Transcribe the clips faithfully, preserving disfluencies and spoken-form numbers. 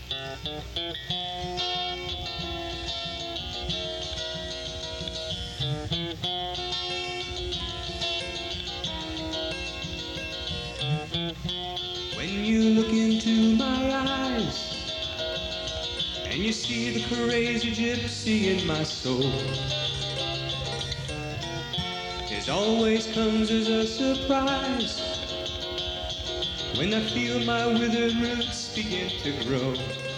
When you look into my eyes and you see the crazy gypsy in my soul, it always comes as a surprise when I feel my withered roots begin to grow.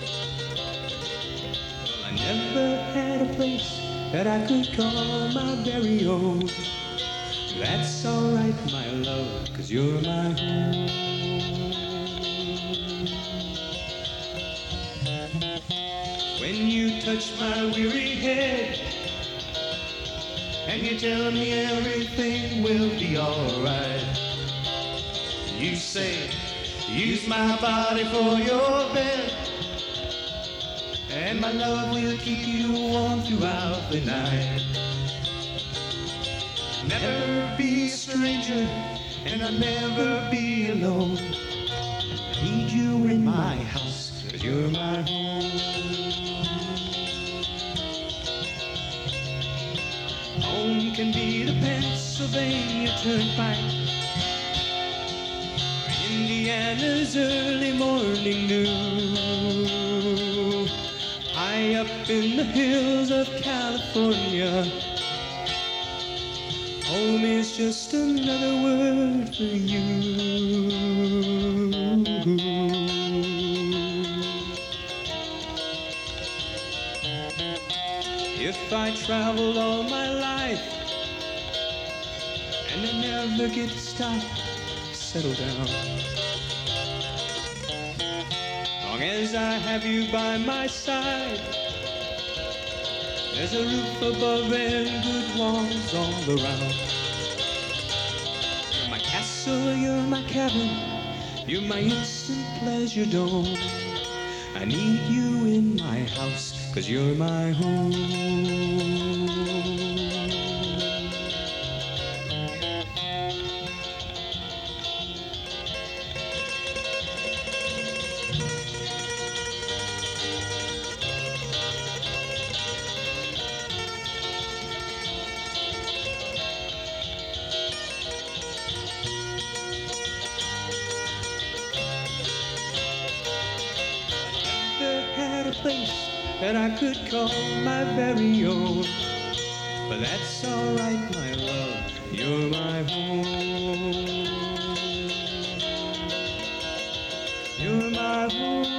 Well, I never had a place that I could call my very own. That's alright, my love, 'cause you're my home. When you touch my weary head and you tell me everything will be alright, you say, use my body for your bed, and my love will keep you warm throughout the night. Never be a stranger, and I'll never be alone. I need you in my house, 'cause you're my home. Home can be the Pennsylvania Turnpike, Indiana's early morning dew, high up in the hills of California. Home is just another word for you. If I traveled all my life and I never get to stop, settle down, long as I have you by my side, there's a roof above and good walls all around. You're my castle, you're my cabin, you're my instant pleasure dome. I need you in my house, 'cause you're my home. Had a place that I could call my very own, but that's alright, my love, you're my home. You're my home.